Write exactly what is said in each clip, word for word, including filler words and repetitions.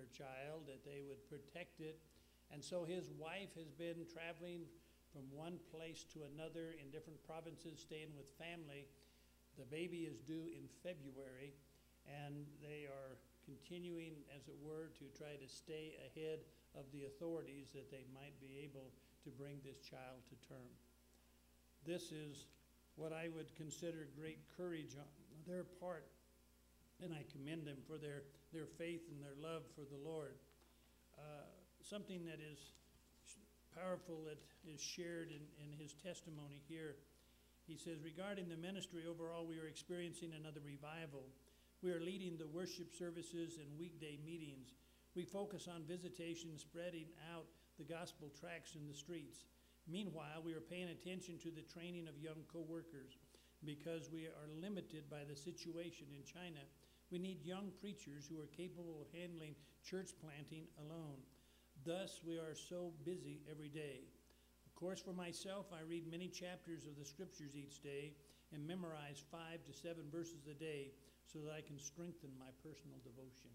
child, that they would protect it. And so his wife has been traveling from one place to another in different provinces, staying with family. The baby is due in February, and they are continuing, as it were, to try to stay ahead of the authorities that they might be able to bring this child to term. This is what I would consider great courage on their part, and I commend them for their, their faith and their love for the Lord. Uh, something that is powerful that is shared in, in his testimony here. He says, regarding the ministry overall, we are experiencing another revival. We are leading the worship services and weekday meetings. We focus on visitation, spreading out the gospel tracts in the streets. Meanwhile, we are paying attention to the training of young co-workers because we are limited by the situation in China. We need young preachers who are capable of handling church planting alone. Thus, we are so busy every day. Of course, for myself, I read many chapters of the scriptures each day and memorize five to seven verses a day so that I can strengthen my personal devotion.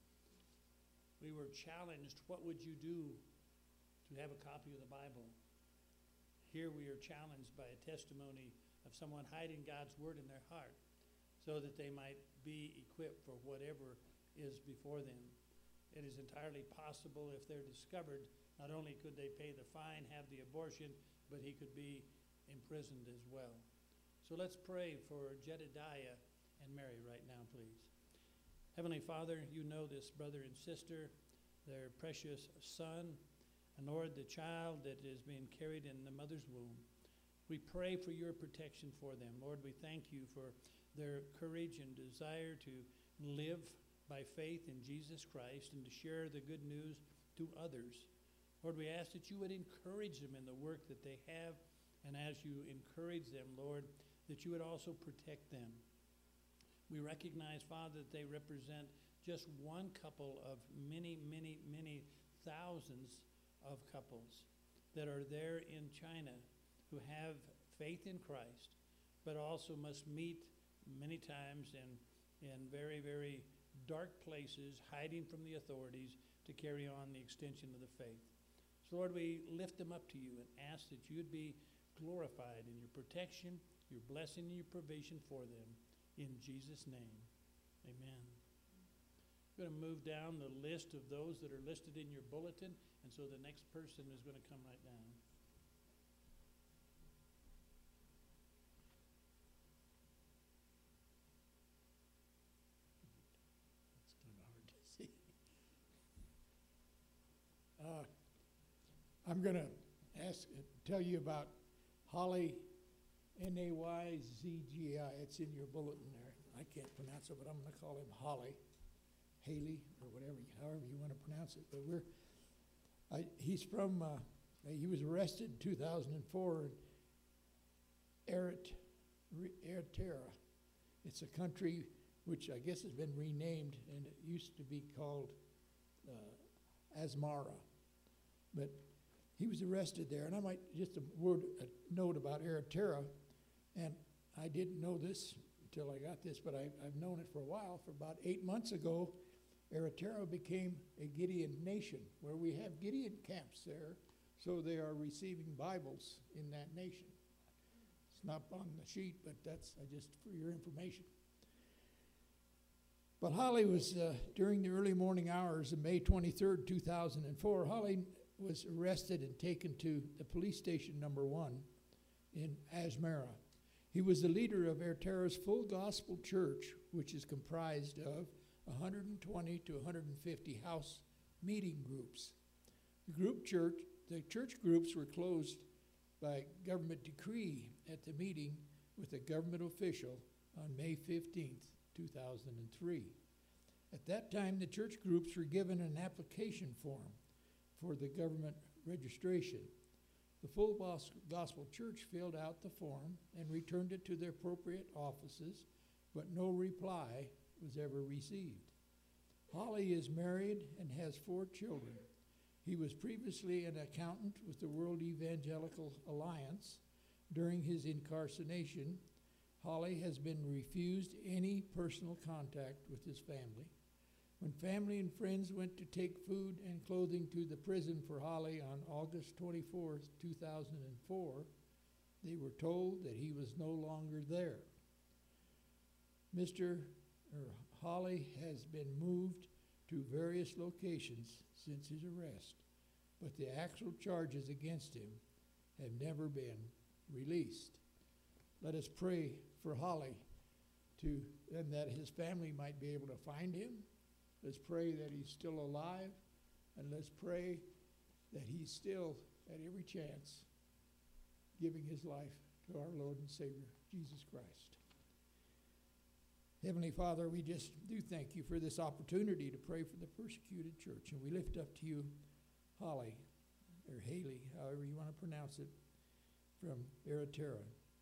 We were challenged, what would you do to have a copy of the Bible? Here we are challenged by a testimony of someone hiding God's word in their heart so that they might be equipped for whatever is before them. It is entirely possible if they're discovered, not only could they pay the fine, have the abortion, but he could be imprisoned as well. So let's pray for Jedediah and Mary right now, please. Heavenly Father, you know this brother and sister, their precious son, and Lord, the child that is being carried in the mother's womb. We pray for your protection for them. Lord, we thank you for their courage and desire to live by faith in Jesus Christ and to share the good news to others. Lord, we ask that you would encourage them in the work that they have, and as you encourage them, Lord, that you would also protect them. We recognize, Father, that they represent just one couple of many, many, many thousands of couples that are there in China who have faith in Christ, but also must meet many times in, in very, very dark places, hiding from the authorities to carry on the extension of the faith. So, Lord, we lift them up to you and ask that you'd be glorified in your protection, your blessing, and your provision for them. In Jesus' name, amen. I'm going to move down the list of those that are listed in your bulletin, and so the next person is going to come right down. It's kind of hard to see. Uh, I'm going to ask, tell you about Holly, N A Y Z G I. It's in your bulletin there. I can't pronounce it, but I'm going to call him Holly, Haley, or whatever, however you want to pronounce it. But we're, I, he's from, uh, he was arrested in two thousand four in Erit, Eritrea. It's a country which I guess has been renamed, and it used to be called uh, Asmara. But he was arrested there, and I might, just a word, a note about Eritrea, and I didn't know this until I got this, but I, I've known it for a while. For about eight months ago, Eritrea became a Gideon nation, where we have Gideon camps there, so they are receiving Bibles in that nation. It's not on the sheet, but that's uh, just for your information. But Holly was, uh, during the early morning hours of May twenty-third, two thousand four, Holly was arrested and taken to the police station number one in Asmara. He was the leader of Eritrea's Full Gospel Church, which is comprised of one hundred twenty to one hundred fifty house meeting groups. The group church, the church groups were closed by government decree at the meeting with a government official on May fifteenth, two thousand three. At that time, the church groups were given an application form for the government registration. The Full Gospel Church filled out the form and returned it to their appropriate offices, but no reply was ever received. Holly is married and has four children. He was previously an accountant with the World Evangelical Alliance. During his incarceration, Holly has been refused any personal contact with his family. When family and friends went to take food and clothing to the prison for Holly on August twenty-fourth, two thousand four, they were told that he was no longer there. Mister or Holly has been moved to various locations since his arrest, but the actual charges against him have never been released. Let us pray for Holly to, and that his family might be able to find him. Let's pray that he's still alive, and let's pray that he's still, at every chance, giving his life to our Lord and Savior, Jesus Christ. Heavenly Father, we just do thank you for this opportunity to pray for the persecuted church, and we lift up to you Holly, or Haley, however you want to pronounce it, from Eritrea.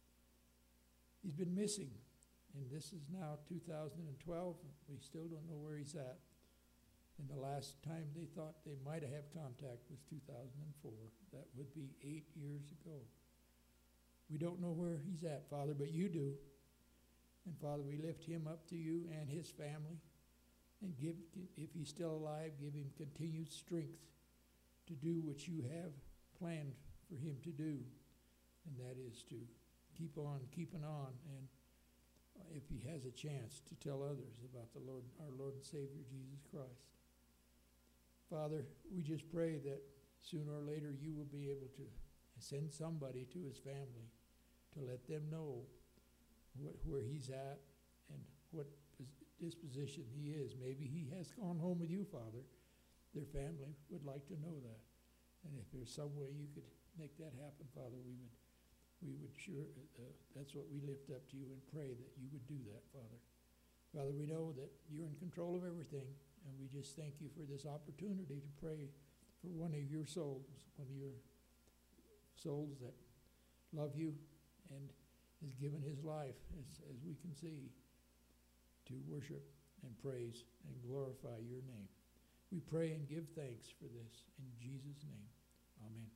He's been missing, and this is now two thousand twelve. We still don't know where he's at. And the last time they thought they might have had contact was two thousand four. That would be eight years ago. We don't know where he's at, Father, but you do. And Father, we lift him up to you and his family. And give, if he's still alive, give him continued strength to do what you have planned for him to do. And that is to keep on keeping on, and if he has a chance to tell others about the Lord, our Lord and Savior, Jesus Christ. Father, we just pray that sooner or later you will be able to send somebody to his family to let them know wh- where he's at and what disposition he is. Maybe he has gone home with you, Father. Their family would like to know that. And if there's some way you could make that happen, Father, we would we would sure, uh, that's what we lift up to you and pray that you would do that, Father. Father, we know that you're in control of everything, and we just thank you for this opportunity to pray for one of your souls, one of your souls that love you and has given his life, as, as we can see, to worship and praise and glorify your name. We pray and give thanks for this in Jesus' name. Amen.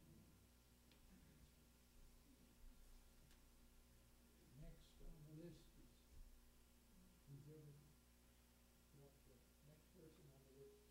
Next on the list is, who's ever, what, the next person on the list?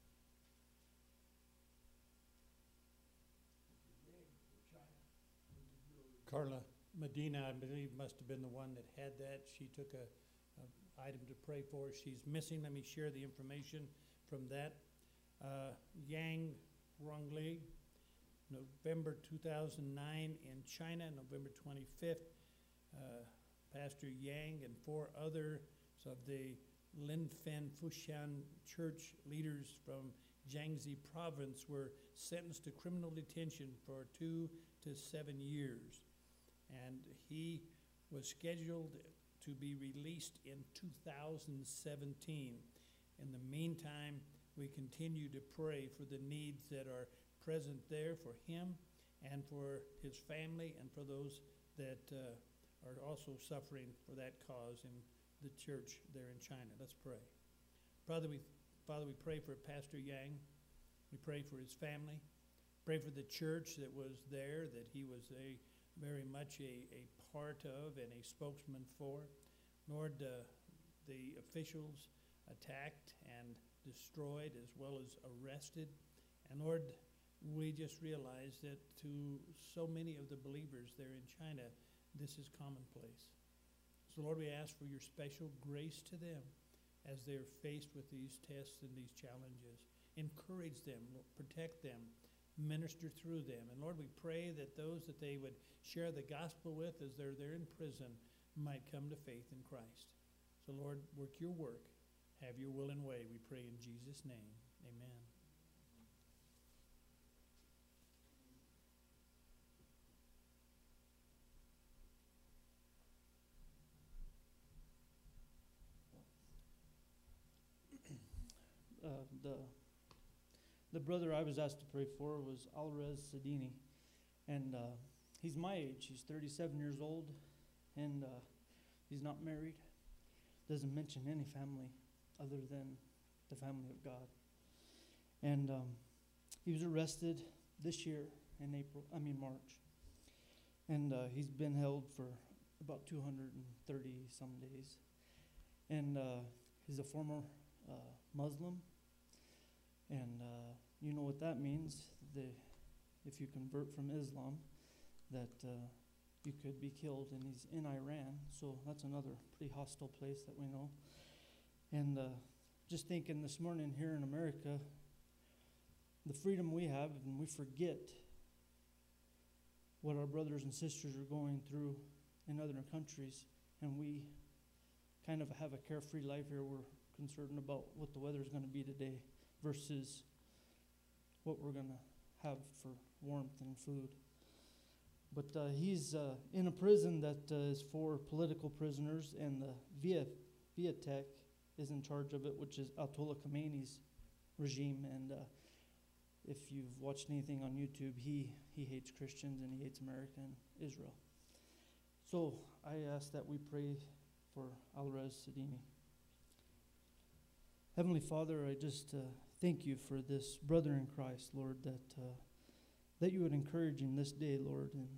Greg for China. Carla Medina, I believe, must have been the one that had that. She took a, a item to pray for. She's missing. Let me share the information from that. Uh, Yang Rongli, November two thousand nine in China, November twenty-fifth. Uh, Pastor Yang and four others of the Linfen Fushan church leaders from Jiangxi province were sentenced to criminal detention for two to seven years. And he was scheduled to be released in two thousand seventeen. In the meantime, we continue to pray for the needs that are present there for him and for his family and for those that uh, are also suffering for that cause in the church there in China. Let's pray. Father, we, Father, we pray for Pastor Yang. We pray for his family. Pray for the church that was there, that he was a very much a, a part of and a spokesman for. Lord, uh, the officials attacked and destroyed as well as arrested. And Lord, we just realize that to so many of the believers there in China, this is commonplace. So Lord, we ask for your special grace to them as they're faced with these tests and these challenges. Encourage them, protect them, minister through them. And Lord, we pray that those that they would share the gospel with as they're there in prison might come to faith in Christ. So Lord, work your work. Have your will and way, we pray in Jesus' name. Amen. Uh, the the brother I was asked to pray for was Alrez Sadini, and uh, he's my age. He's thirty-seven years old, and uh, he's not married. Doesn't mention any family other than the family of God. And um, he was arrested this year in April, I mean March. And uh, he's been held for about two hundred thirty some days. And uh, he's a former uh, Muslim, and uh, you know what that means. The, if you convert from Islam, that uh, you could be killed, and he's in Iran, so that's another pretty hostile place that we know. And uh, just thinking this morning here in America, the freedom we have, and we forget what our brothers and sisters are going through in other countries, and we kind of have a carefree life here. We're concerned about what the weather is going to be today versus what we're going to have for warmth and food. But uh, he's uh, in a prison that uh, is for political prisoners, and the Via, Viatek is in charge of it, which is Ayatollah Khomeini's regime. And uh, if you've watched anything on YouTube, he, he hates Christians and he hates America and Israel. So I ask that we pray for Alrez Sadini. Heavenly Father, I just uh, thank you for this brother in Christ, Lord, that uh, that you would encourage him this day, Lord. And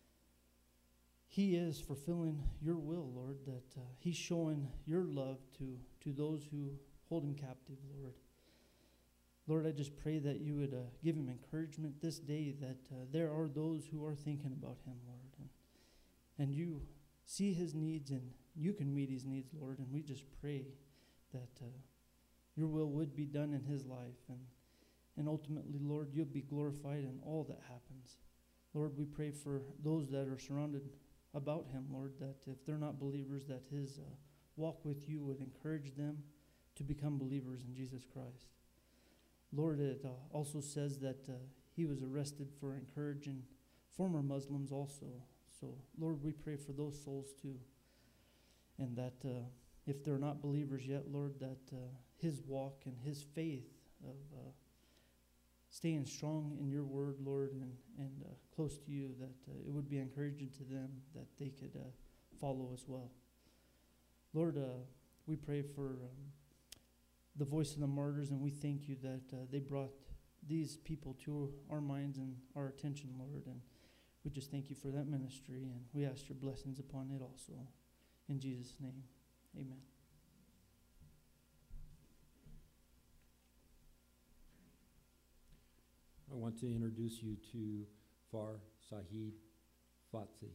he is fulfilling your will, Lord, that uh, he's showing your love to, to those who hold him captive, Lord. Lord, I just pray that you would uh, give him encouragement this day, that uh, there are those who are thinking about him, Lord. And, and you see his needs, and you can meet his needs, Lord. And we just pray that uh, your will would be done in his life. And, and ultimately, Lord, you'll be glorified in all that happens. Lord, we pray for those that are surrounded about him, Lord, that if they're not believers, that his uh, walk with you would encourage them to become believers in Jesus Christ. Lord, it uh, also says that uh, he was arrested for encouraging former Muslims also. So, Lord, we pray for those souls too. And that uh, if they're not believers yet, Lord, that uh, his walk and his faith of uh, staying strong in your word, Lord, and, and uh, close to you, that uh, it would be encouraging to them that they could uh, follow as well. Lord, uh, we pray for um, the Voice of the Martyrs, and we thank you that uh, they brought these people to our minds and our attention, Lord, and we just thank you for that ministry, and we ask your blessings upon it also. In Jesus' name, amen. I want to introduce you to Far Sahid Fatsi.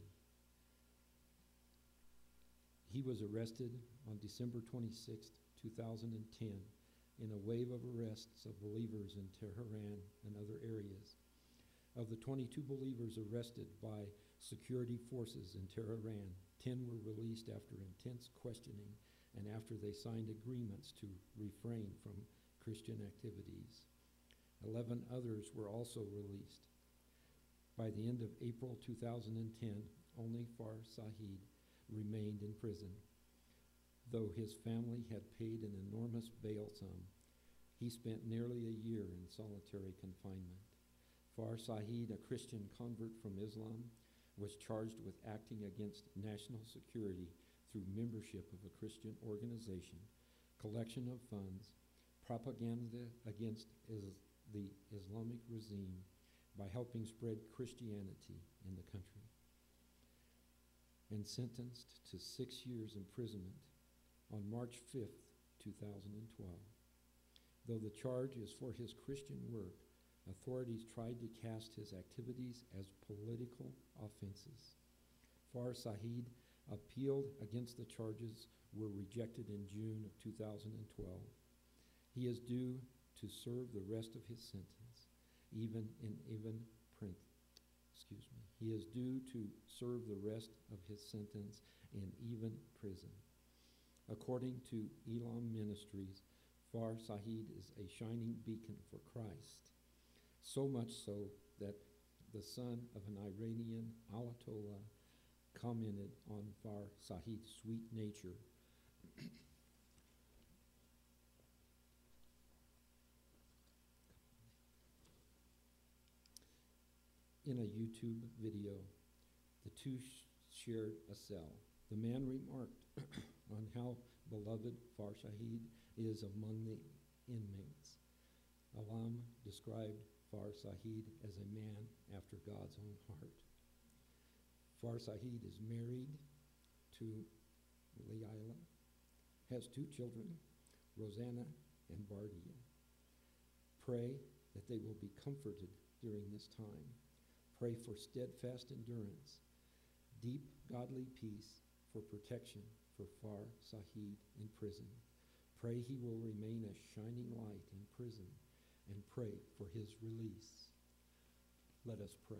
He was arrested on December twenty-sixth, two thousand ten in a wave of arrests of believers in Tehran and other areas. Of the twenty-two believers arrested by security forces in Tehran, ten were released after intense questioning and after they signed agreements to refrain from Christian activities. Eleven others were also released. By the end of April two thousand ten, only Far Sahid remained in prison. Though his family had paid an enormous bail sum, he spent nearly a year in solitary confinement. Far Sahid, a Christian convert from Islam, was charged with acting against national security through membership of a Christian organization, collection of funds, propaganda against is the Islamic regime by helping spread Christianity in the country, and sentenced to six years imprisonment on March fifth, two thousand twelve. Though the charge is for his Christian work, authorities tried to cast his activities as political offenses. Far Sahid appealed against the charges were rejected in June of two thousand twelve. He is due to serve the rest of his sentence, even in even print. Excuse me. He is due to serve the rest of his sentence in even prison. According to Elam Ministries, Far Sahid is a shining beacon for Christ, so much so that the son of an Iranian Ayatollah commented on Far Sahid's sweet nature. In a YouTube video, the two sh- shared a cell. The man remarked on how beloved Far Sahid is among the inmates. Alam described Far Sahid as a man after God's own heart. Far Sahid is married to Leila, has two children, Rosanna and Bardia. Pray that they will be comforted during this time. Pray for steadfast endurance, deep godly peace, for protection for Far Sahid in prison. Pray he will remain a shining light in prison, and pray for his release. Let us pray.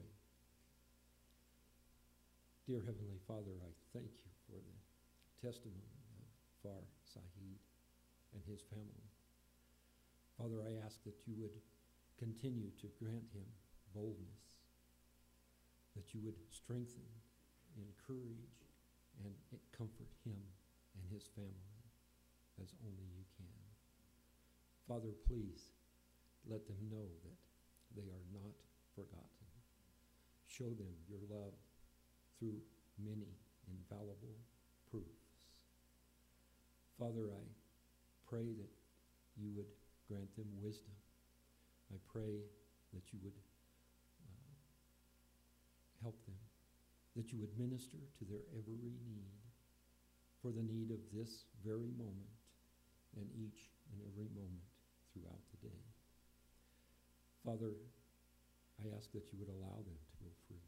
Dear Heavenly Father, I thank you for the testimony of Far Sahid and his family. Father, I ask that you would continue to grant him boldness, that you would strengthen, encourage, and comfort him and his family as only you can. Father, please let them know that they are not forgotten. Show them your love through many infallible proofs. Father, I pray that you would grant them wisdom. I pray that you would uh, help them, that you would minister to their every need, for the need of this very moment and each and every moment throughout the day. Father, I ask that you would allow them to go free.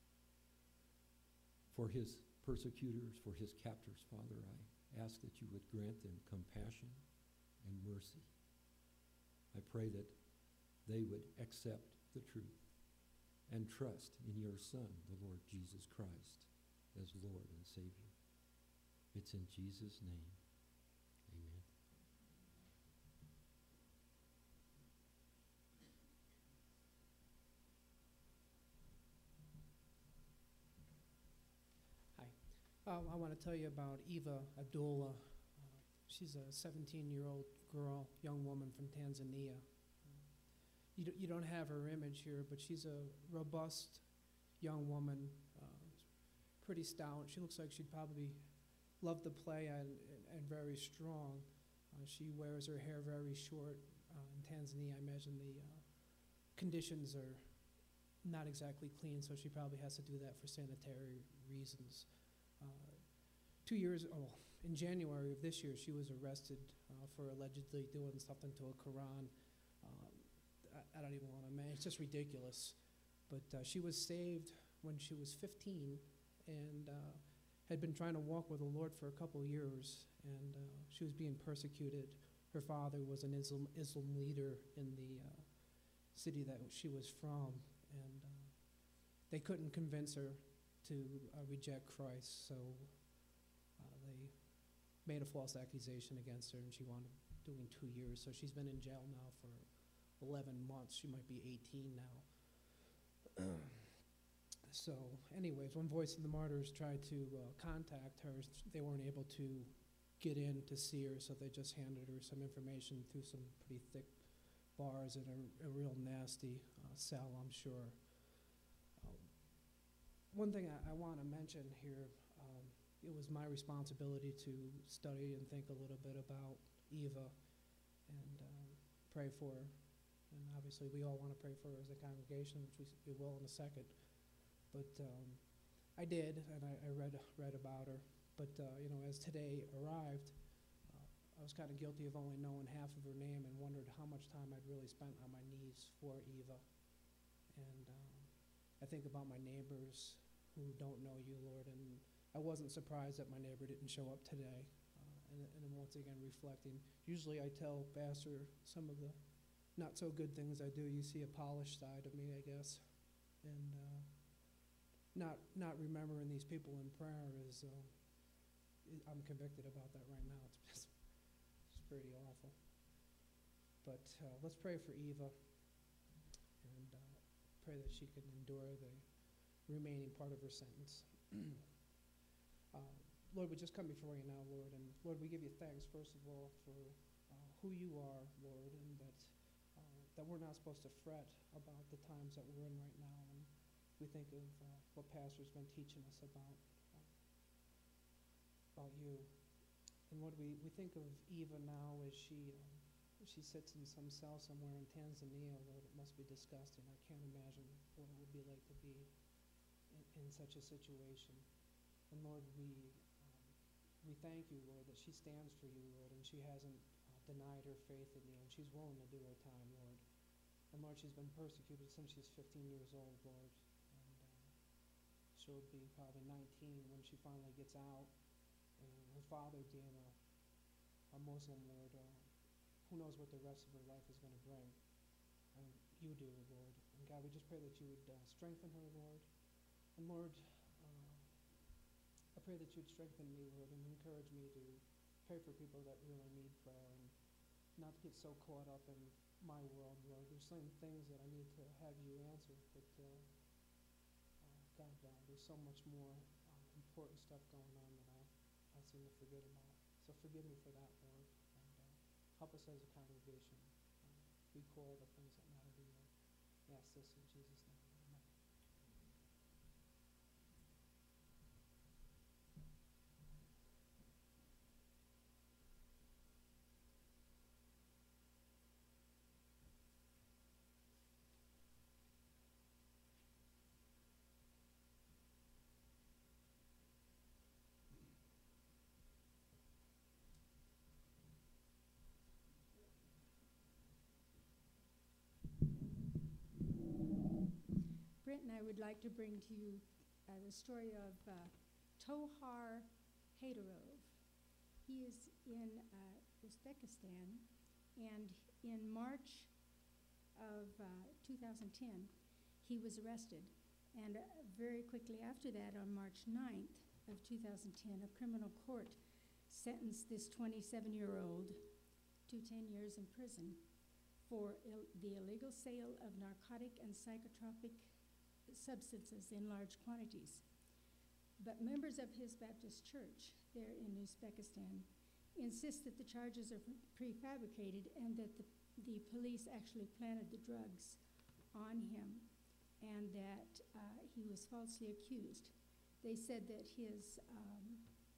For his persecutors, for his captors, Father, I ask that you would grant them compassion and mercy. I pray that they would accept the truth and trust in your Son, the Lord Jesus Christ, as Lord and Savior. It's in Jesus' name. Amen. Hi. Um, I want to tell you about Eva Abdullah. Uh, she's a seventeen-year-old girl, young woman from Tanzania. You, do, you don't have her image here, but she's a robust young woman, uh, pretty stout. She looks like she'd probably love to play and, and, and very strong. Uh, she wears her hair very short. Uh, in Tanzania, I imagine the uh, conditions are not exactly clean, so she probably has to do that for sanitary reasons. Uh, two years, oh, in January of this year, she was arrested uh, for allegedly doing something to a Quran. Um, I, I don't even want to imagine. It's just ridiculous. But uh, she was saved when she was fifteen and uh, had been trying to walk with the Lord for a couple years, and uh, she was being persecuted. Her father was an Islam, Islam leader in the uh, city that she was from, and uh, they couldn't convince her to uh, reject Christ, so uh, they made a false accusation against her, and she wound up doing two years. So she's been in jail now for eleven months. She might be eighteen now. So anyways, when Voice of the Martyrs tried to uh, contact her, they weren't able to get in to see her, so they just handed her some information through some pretty thick bars in a, a real nasty uh, cell, I'm sure. Um, one thing I, I want to mention here, um, it was my responsibility to study and think a little bit about Eva and um, pray for her. And obviously we all want to pray for her as a congregation, which we, we will in a second. But um, I did, and I, I read read about her. But uh, you know, as today arrived, uh, I was kind of guilty of only knowing half of her name and wondered how much time I'd really spent on my knees for Eva. And um, I think about my neighbors who don't know you, Lord, and I wasn't surprised that my neighbor didn't show up today. Uh, and, and once again, reflecting. Usually I tell Pastor some of the not so good things I do. You see a polished side of me, I guess. And uh, not not remembering these people in prayer is, uh, is I'm convicted about that right now. It's just, it's pretty awful. But uh, let's pray for Eva and uh, pray that she can endure the remaining part of her sentence. uh, Lord, we just come before you now, Lord, and Lord, we give you thanks first of all for uh, who you are, Lord, and that uh, that we're not supposed to fret about the times that we're in right now. And we think of uh, what Pastor's been teaching us about uh, about you. And Lord, we, we think of Eva now as she um, she sits in some cell somewhere in Tanzania. Lord, it must be disgusting. I can't imagine what it would be like to be in, in such a situation. And Lord, we um, we thank you, Lord, that she stands for you, Lord, and she hasn't uh, denied her faith in you, and she's willing to do her time, Lord. And Lord, she's been persecuted since she's fifteen years old, Lord. And um, she'll be probably nineteen when she finally gets out. And her father being a, a Muslim, Lord, uh, who knows what the rest of her life is going to bring. And you do, Lord. And God, we just pray that you would uh, strengthen her, Lord. And Lord, uh, I pray that you'd strengthen me, Lord, and encourage me to pray for people that really need prayer and not to get so caught up in my world, Lord. There's some things that I need to have you answer, but uh, uh, God, uh, there's so much more uh, important stuff going on that I, I seem to forget about. So forgive me for that, Lord, and uh, help us as a congregation uh, be core of the things that matter to you. We ask this in Jesus' name. Amen. Brent and I would like to bring to you uh, the story of uh, Tohar Haydorov. He is in uh, Uzbekistan, and in March of uh, two thousand ten, he was arrested. And uh, very quickly after that, on March ninth of two thousand ten, a criminal court sentenced this twenty-seven-year-old to ten years in prison for il- the illegal sale of narcotic and psychotropic substances in large quantities. But members of his Baptist church there in Uzbekistan insist that the charges are prefabricated and that the, the police actually planted the drugs on him and that uh, he was falsely accused. They said that his, um,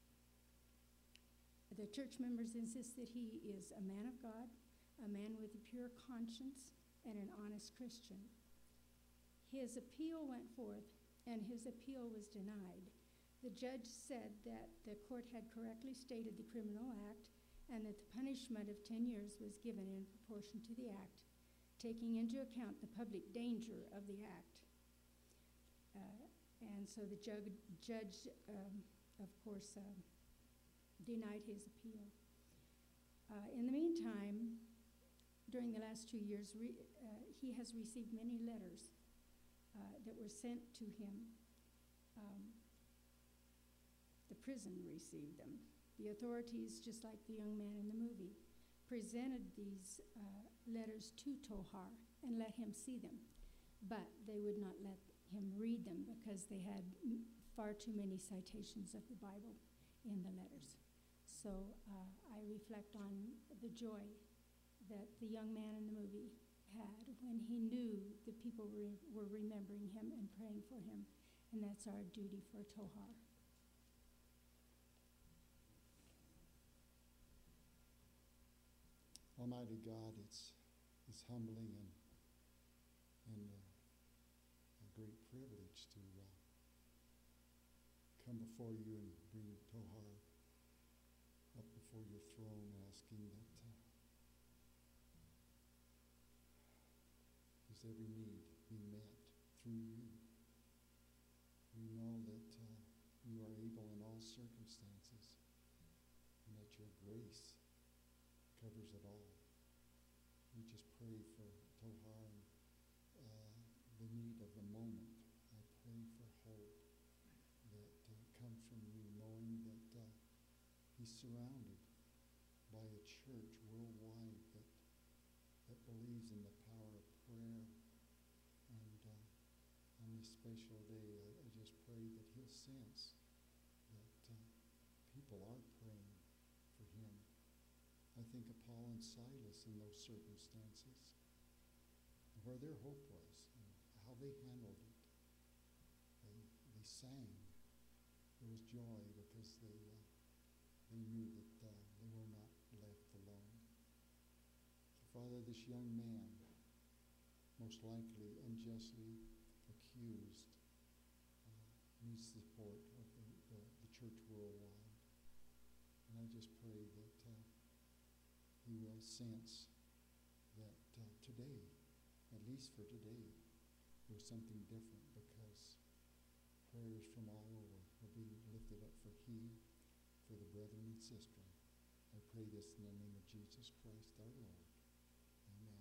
the church members insist that he is a man of God, a man with a pure conscience, and an honest Christian. His appeal went forth, and his appeal was denied. The judge said that the court had correctly stated the criminal act and that the punishment of ten years was given in proportion to the act, taking into account the public danger of the act. Uh, and so the jug- judge, um, of course, uh, denied his appeal. Uh, in the meantime, during the last two years, re- uh, he has received many letters uh, that were sent to him. Um, the prison received them. The authorities, just like the young man in the movie, presented these uh, letters to Tohar and let him see them. But they would not let him read them because they had m- far too many citations of the Bible in the letters. So uh, I reflect on the joy that the young man in the movie had when he knew the people re- were remembering him and praying for him. And that's our duty for Tohar. Almighty God, it's it's humbling and and uh, a great privilege to uh, come before you and bring Tohar up before your throne, asking that uh, his every need be met through you. We know that uh, you are able in all circumstances, and that your grace covers it all. We just pray for Tohar and uh, the need of the moment. I pray for hope that uh, comes from you, knowing that uh, he's surrounded by a church worldwide that that believes in the power of prayer. And uh, on this special day, I, I just pray that he'll sense that uh, people are praying for him. I think of Paul and Silas in those circumstances, where their hope was and how they handled it. They, they sang. There was joy because they uh, they knew that uh, they were not left alone. So, Father, this young man, most likely unjustly accused, uh, needs the support of the, the, the church worldwide. And I just pray that uh, he he will sense that uh, today, at least for today, there's something different because prayers from all over are being lifted up for he, for the brethren and sister. I pray this in the name of Jesus Christ our Lord. Amen.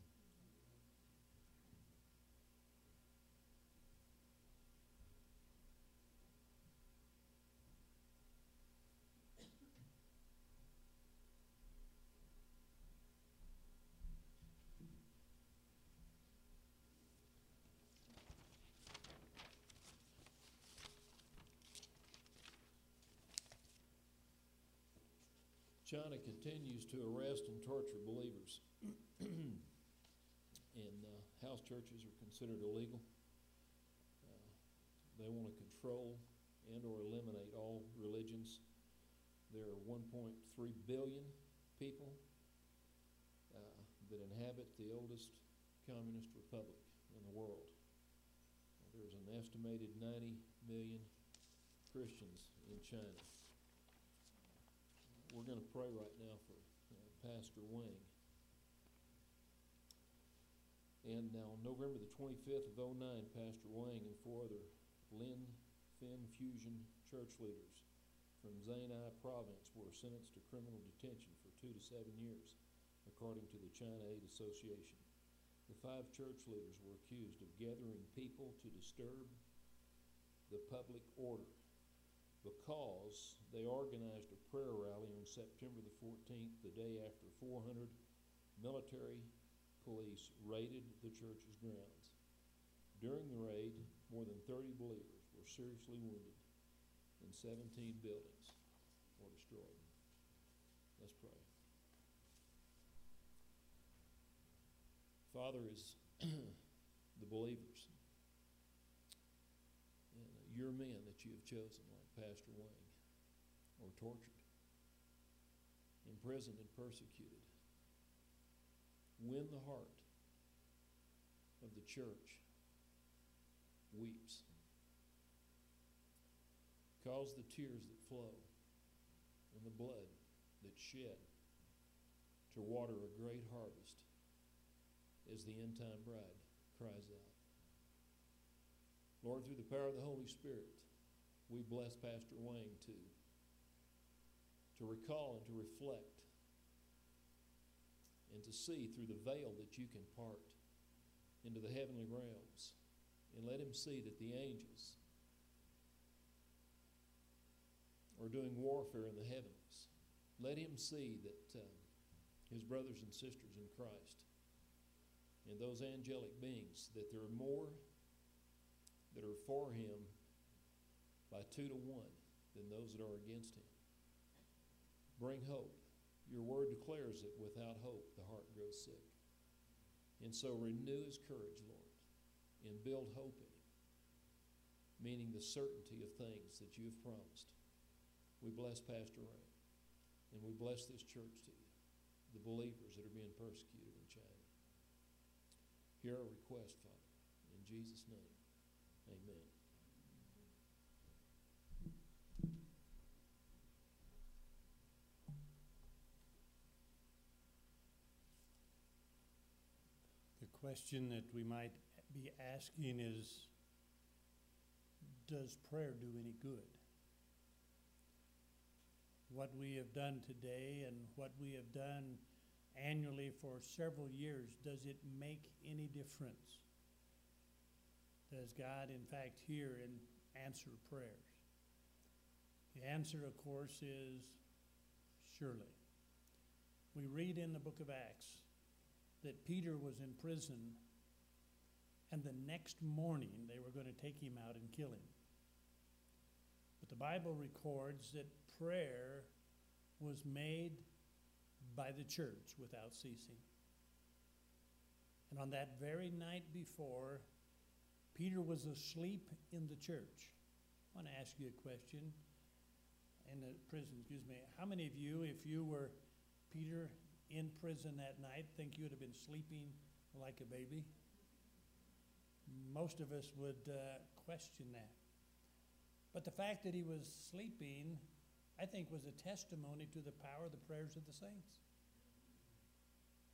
China continues to arrest and torture believers. And uh, house churches are considered illegal. Uh, they want to control and or eliminate all religions. There are one point three billion people uh, that inhabit the oldest communist republic in the world. There's an estimated ninety million Christians in China. We're going to pray right now for uh, Pastor Wang. And now, on November the twenty-fifth of oh nine, Pastor Wang and four other Lin Fin Fusion church leaders from Zainai province were sentenced to criminal detention for two to seven years, according to the China Aid Association. The five church leaders were accused of gathering people to disturb the public order, because they organized a prayer rally on September the fourteenth, the day after four hundred military police raided the church's grounds. During the raid, more than thirty believers were seriously wounded and seventeen buildings were destroyed. Let's pray. Father, as the believers, and your men that you have chosen, like Pastor Wang, or tortured, imprisoned and persecuted, when the heart of the church weeps, cause the tears that flow and the blood that's shed to water a great harvest as the end-time bride cries out. Lord, through the power of the Holy Spirit, we bless Pastor Wang to, to recall and to reflect and to see through the veil that you can part into the heavenly realms, and let him see that the angels are doing warfare in the heavens. Let him see that uh, his brothers and sisters in Christ and those angelic beings, that there are more that are for him by two to one than those that are against him. Bring hope. Your word declares that without hope the heart grows sick. And so renew his courage, Lord, and build hope in him, meaning the certainty of things that you have promised. We bless Pastor Ray, and we bless this church to you, the believers that are being persecuted in China. Hear our request, Father, in Jesus' name, amen. The question that we might be asking is, does prayer do any good? What we have done today and what we have done annually for several years, does it make any difference? Does God, in fact, hear and answer prayers? The answer, of course, is surely. We read in the book of Acts that Peter was in prison, and the next morning they were going to take him out and kill him. But the Bible records that prayer was made by the church without ceasing. And on that very night before, Peter was asleep in the church. I want to ask you a question. In the prison, excuse me, how many of you, if you were Peter in prison that night, think you would have been sleeping like a baby? Most of us would uh, question that. But the fact that he was sleeping, I think, was a testimony to the power of the prayers of the saints.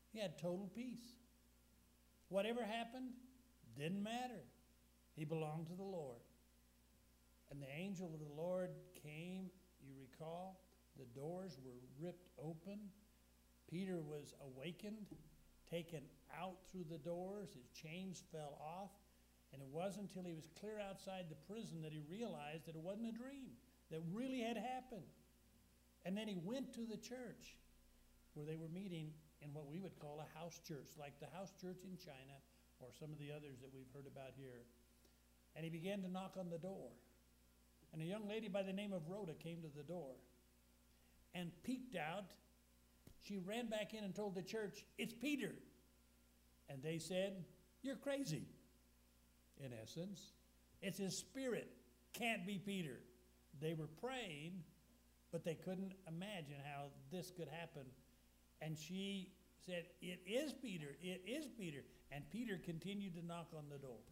He had total peace. Whatever happened, didn't matter. He belonged to the Lord. And the angel of the Lord came, you recall, the doors were ripped open. Peter was awakened, taken out through the doors. His chains fell off. And it wasn't until he was clear outside the prison that he realized that it wasn't a dream, that really had happened. And then he went to the church where they were meeting in what we would call a house church, like the house church in China or some of the others that we've heard about here. And he began to knock on the door. And a young lady by the name of Rhoda came to the door and peeked out. She ran back in and told the church, "It's Peter." And they said, "You're crazy." In essence, it's his spirit. Can't be Peter. They were praying, but they couldn't imagine how this could happen. And she said, "It is Peter. It is Peter." And Peter continued to knock on the door.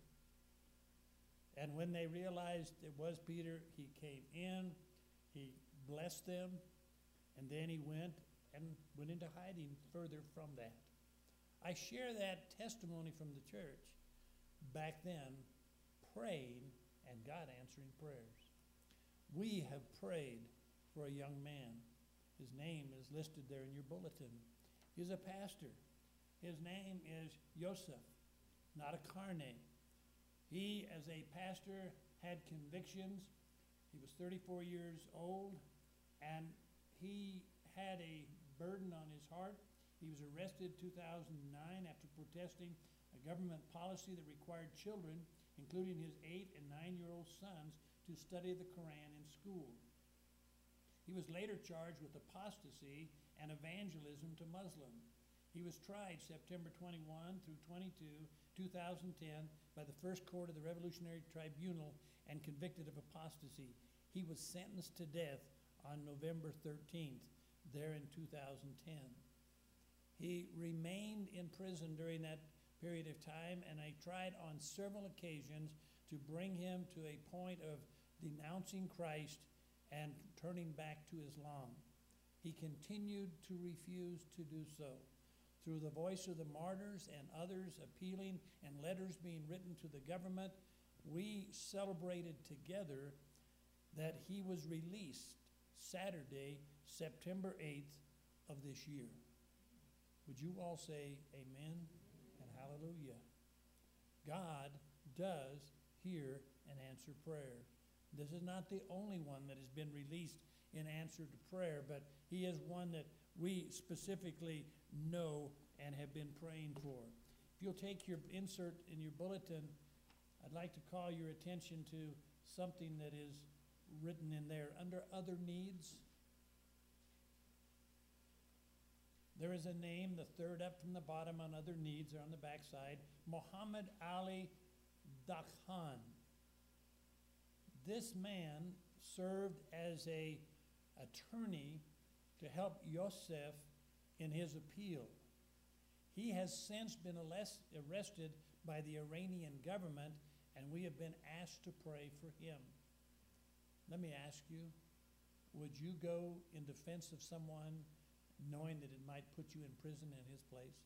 And when they realized it was Peter, he came in, he blessed them, and then he went and went into hiding further from that. I share that testimony from the church back then, praying and God answering prayers. We have prayed for a young man. His name is listed there in your bulletin. He's a pastor. His name is Yosef, not a car name. He, as a pastor, had convictions. He was thirty-four years old, and he had a burden on his heart. He was arrested in two thousand nine after protesting a government policy that required children, including his eight and nine-year-old sons, to study the Quran in school. He was later charged with apostasy and evangelism to Muslims. He was tried September twenty-first through twenty-second, two thousand ten by the First Court of the Revolutionary Tribunal and convicted of apostasy. He was sentenced to death on November thirteenth, there in two thousand ten. He remained in prison during that period of time, and I tried on several occasions to bring him to a point of denouncing Christ and turning back to Islam. He continued to refuse to do so. Through the voice of the martyrs and others appealing and letters being written to the government, we celebrated together that he was released Saturday, September eighth of this year. Would you all say amen and hallelujah? God does hear and answer prayer. This is not the only one that has been released in answer to prayer, but he is one that we specifically know and have been praying for. If you'll take your insert in your bulletin, I'd like to call your attention to something that is written in there. Under other needs, there is a name, the third up from the bottom on other needs, or on the back side, Muhammad Ali Dakhan. This man served as a attorney to help Yosef in his appeal. He has since been arrested by the Iranian government, and we have been asked to pray for him. Let me ask you, would you go in defense of someone knowing that it might put you in prison in his place?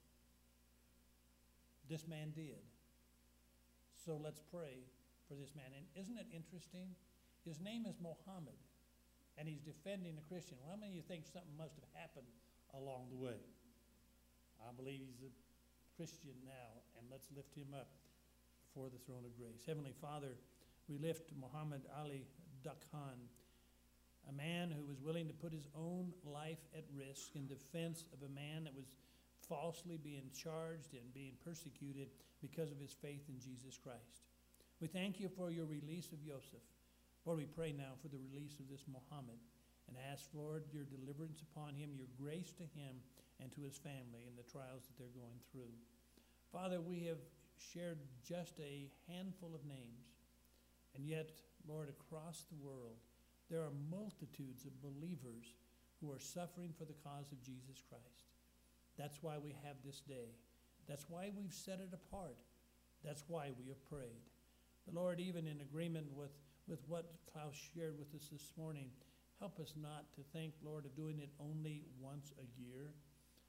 This man did. So let's pray for this man. And isn't it interesting? His name is Mohammed, and he's defending a Christian. Well, how many of you think something must have happened along the way? I believe he's a Christian now, and let's lift him up before the throne of grace. Heavenly Father, we lift Muhammad Ali Dakhan, a man who was willing to put his own life at risk in defense of a man that was falsely being charged and being persecuted because of his faith in Jesus Christ. We thank you for your release of Yosef. Lord, we pray now for the release of this Muhammad and ask, Lord, your deliverance upon him, your grace to him and to his family in the trials that they're going through. Father, we have shared just a handful of names, and yet, Lord, across the world, there are multitudes of believers who are suffering for the cause of Jesus Christ. That's why we have this day. That's why we've set it apart. That's why we have prayed. But Lord, even in agreement with, with what Klaus shared with us this morning, help us not to think, Lord, of doing it only once a year,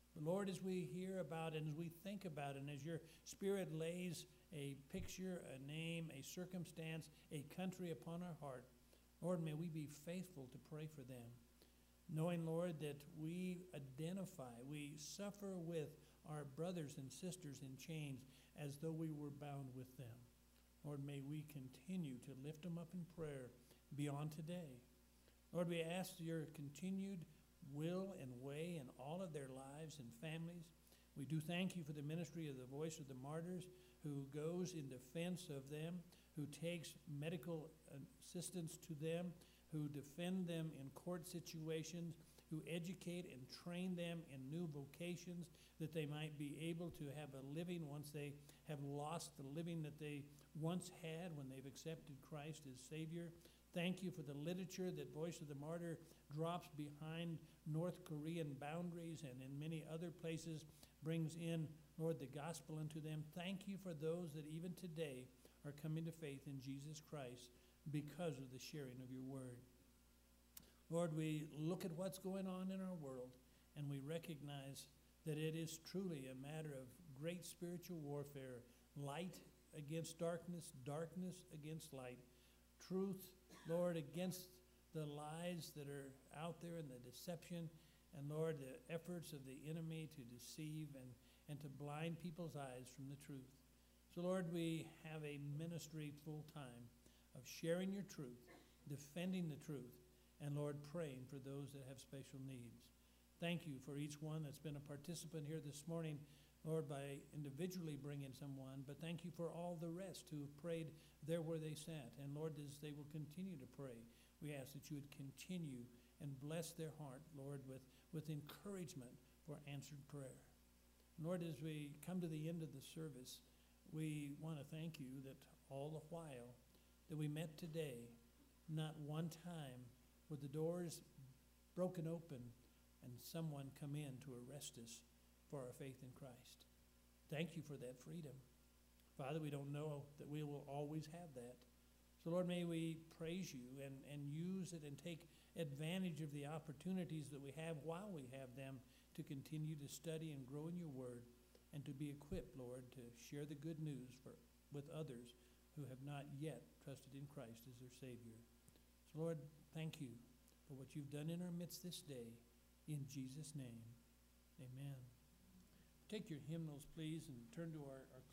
But Lord, as we hear about it, and as we think about it, and as your Spirit lays a picture, a name, a circumstance, a country upon our heart, Lord, may we be faithful to pray for them, knowing, Lord, that we identify, we suffer with our brothers and sisters in chains as though we were bound with them. Lord, may we continue to lift them up in prayer beyond today. Lord, we ask your continued will and way in all of their lives and families. We do thank you for the ministry of the Voice of the Martyrs, who goes in defense of them, who takes medical assistance to them, who defend them in court situations, who educate and train them in new vocations, that they might be able to have a living once they have lost the living that they once had when they've accepted Christ as Savior. Thank you for the literature that Voice of the Martyr drops behind North Korean boundaries and in many other places, brings in, Lord, the gospel unto them. Thank you for those that even today are coming to faith in Jesus Christ because of the sharing of your word. Lord, we look at what's going on in our world, and we recognize that it is truly a matter of great spiritual warfare, light against darkness, darkness against light, truth, Lord, against the lies that are out there and the deception, and Lord, the efforts of the enemy to deceive and, and to blind people's eyes from the truth. So Lord, we have a ministry full time of sharing your truth, defending the truth, and Lord, praying for those that have special needs. Thank you for each one that's been a participant here this morning, Lord, by individually bringing someone, but thank you for all the rest who have prayed there where they sat. And Lord, as they will continue to pray, we ask that you would continue and bless their heart, Lord, with, with encouragement for answered prayer. Lord, as we come to the end of the service, we want to thank you that all the while that we met today, not one time were the doors broken open and someone come in to arrest us for our faith in Christ. Thank you for that freedom. Father, we don't know that we will always have that. So Lord, may we praise you and, and use it and take advantage of the opportunities that we have while we have them to continue to study and grow in your word and to be equipped, Lord, to share the good news for, with others who have not yet trusted in Christ as their Savior. So Lord, thank you for what you've done in our midst this day. In Jesus' name, amen. Take your hymnals, please, and turn to our, our